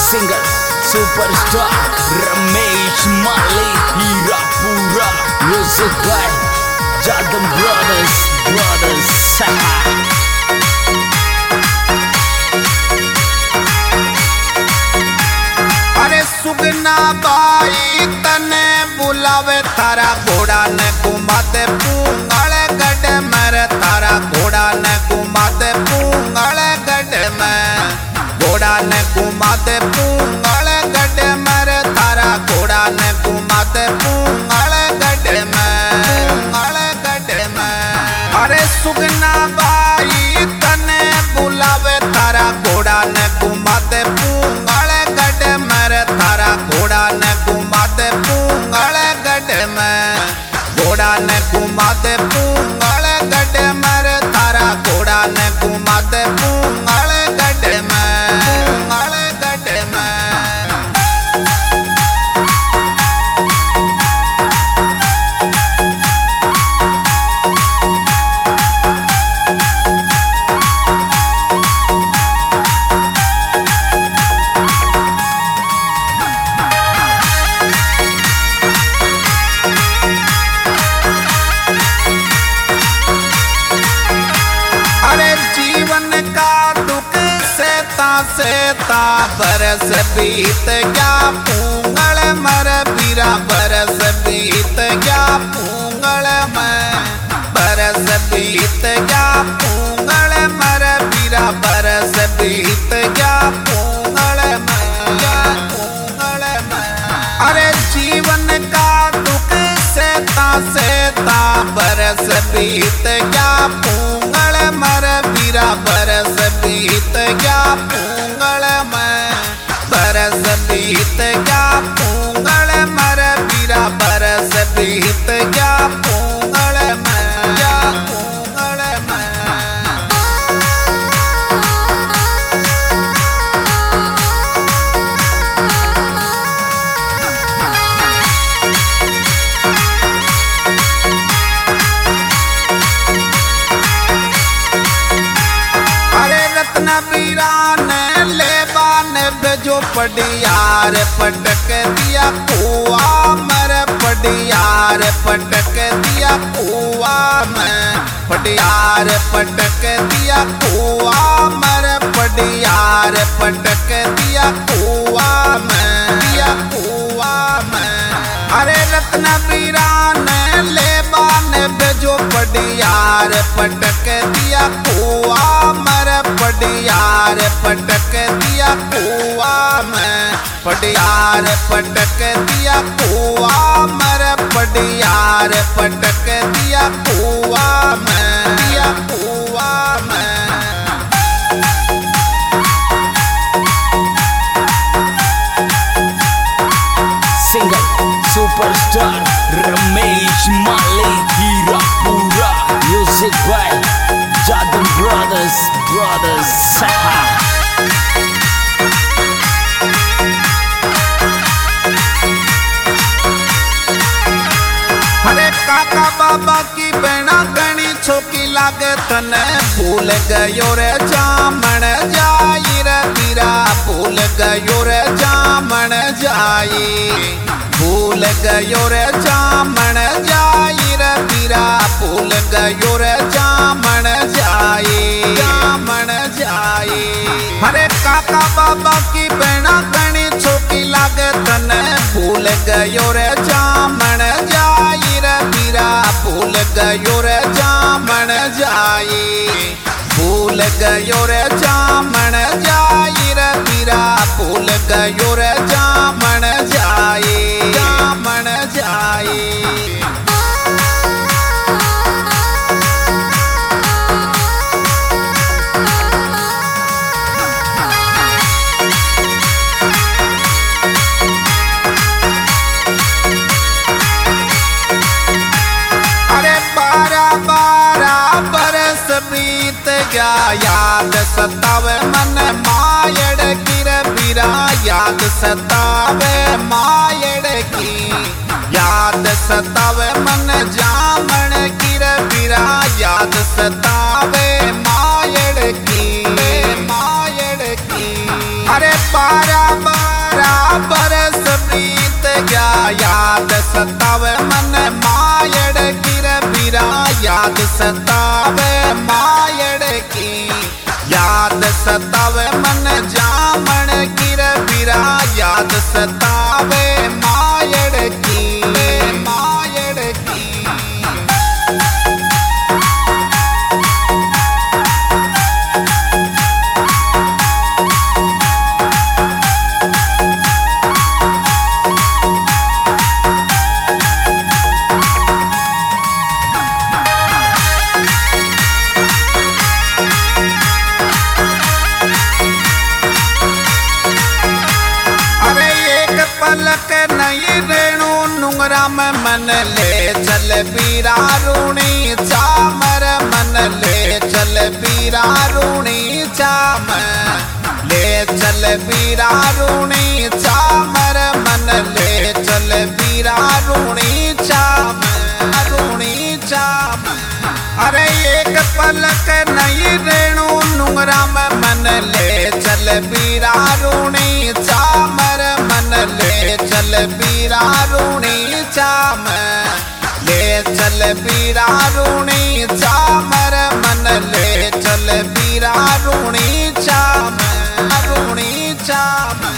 Singer superstar Ramesh Mali Hirapura music by Jadam brothers अरे सुगना बाई तने बुलावे थारा घोड़ा ने घुमा दे पूंगल गढ़ में थारा घोड़ा ने घुमा दे पूंगल गढ़ में घोड़ा ने घुमा दे पूंगल गढ़ में थारा घोड़ा ने घुमा दे पूंगल गढ़ में अरे सुगना बाई तने बुलावे थारा घोड़ा ने घुमा दे पूंगल गढ़ में थारा घोड़ा ने घुमा दे पूंगल गढ़ में घोड़ा ने घुमा दे पूंगल गढ़ में थारा घोड़ा ने घुमा दे पूंगल गढ़ में सेता बरस बीत गया पूंगल मर बीरा बरस बीत गया पूंगल में बरस बीत गया पूंगल मर बीरा बरस बीत गया पूंगल में अरे जीवन का दुख सेता बरस बीत गया पूंगल मर बीरा बरस बीत गया पूंगल में बरस बीत गया पूंगल मर बीरा बरस बीत गया पूंगल में जो पडियार पटक दिया कुआ मर पडियार पटक दिया कुआ में पडियार पटक दिया कुआ मर पडियार पटक दिया कुआ में अरे रत्न बीरान लेबान जो पडियार पटक दिया कुआ मर पडियार पटक दिया कुआ में पडियार पटक दिया कुआ मर पडियार पटक दिया कुआ में singer superstar Ramesh Mali Hirapura music by Jadam brothers अरे काका बाबा की बेना गणी छोकी लागे तने भूल गयो रे जामन जाई रे बीरा भूल गयो रे जामन जाई भूल गयो रे जामन जाई रे बीरा भूल गयो रे जामन जाई अरे काका बाबा की बेना गणी छोकी लागे तने भूल गयो रे जामन जाई रे बीरा भूल गयो रे जामन जाई भूल गयो रे जामन जाई रे बीरा भूल गयो रे जामन जाई याद सतावे मन मायड़ की रे बीरा याद सतावे मायड़ की याद सतावे मन जामन की रे बीरा याद सतावे मायड़ की अरे 12 बरस बीत गया याद सतावे मन मायड़ की रे बीरा याद सतावे मायड़ की याद सतावे मन जामन की रे बीरा याद सतावे मायड़ की मायड़ की। पलक नहीं रेणु नुंगरा में मन ले चल बीरा रूणी चामर मन ले चल बीरा रूणी चामर ले चल बीरा रूणी चामर मन ले चल बीरा रूणी चामर रूणी चामर। अरे एक पलक नहीं रेणु नुंगरा में मन ले चल बीरा रूणी चामर मन ले चल बीरा रूणी चामर ले चल बीरा रूणी चामर मन ले चल बीरा रूणी चामर रूणी चामर।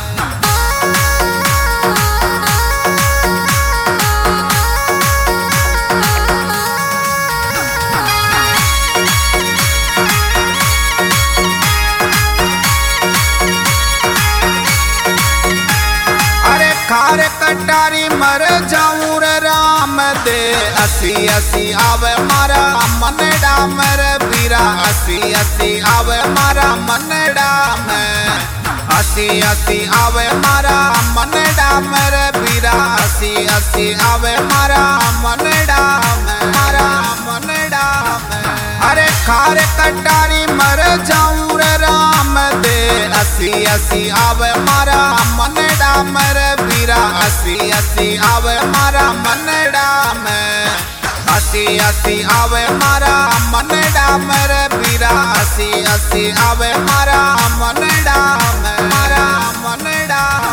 खार कटारी मर जाऊं रे राम दे असी असी आवे मारा मन डामर बीरा असी असी आवे मारा मन डाम असी असी आवे मारा मन डामर बीरा असी असी आवे मारा मन डाम मारा मन डाम। अरे खार कटारी मर जाऊं रे राम दे असी असी आवे मारा मन डामर बीरा असी असी आवे मारा मन डाम असी असी आवे मारा मन डामर बीरा असी असी आवे मारा मन डाम मारा मन डाम।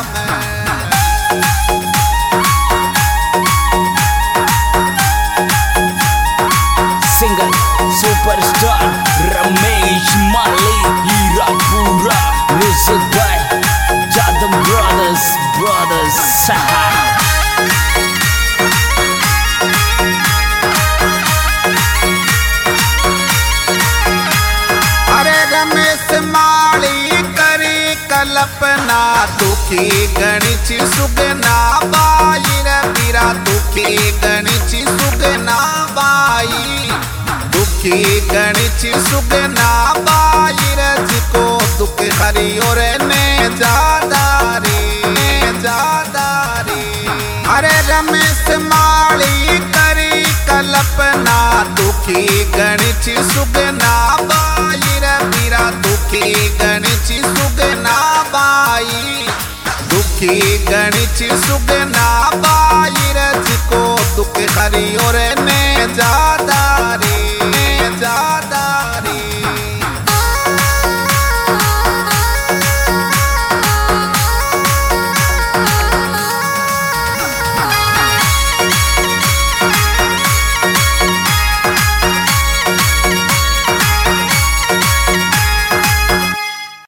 Singer superstar Ramesh Mali Hirapura music by Jadam brothers अरे रमेश माली करी कल्पना दुखी गणित सुगना बाई रे बीरा दुखी गणित सुगना बाई दुखी गणित सुगना बाई रे जिको दुख हरी और ने जादारी जादारी। अरे रमेश माली करी कल्पना दुखी गणित सुगना बाई रे बीरा दुखी गणित सुगना बाई दुखी गणित सुगना बाई रे जिको दुख हरी और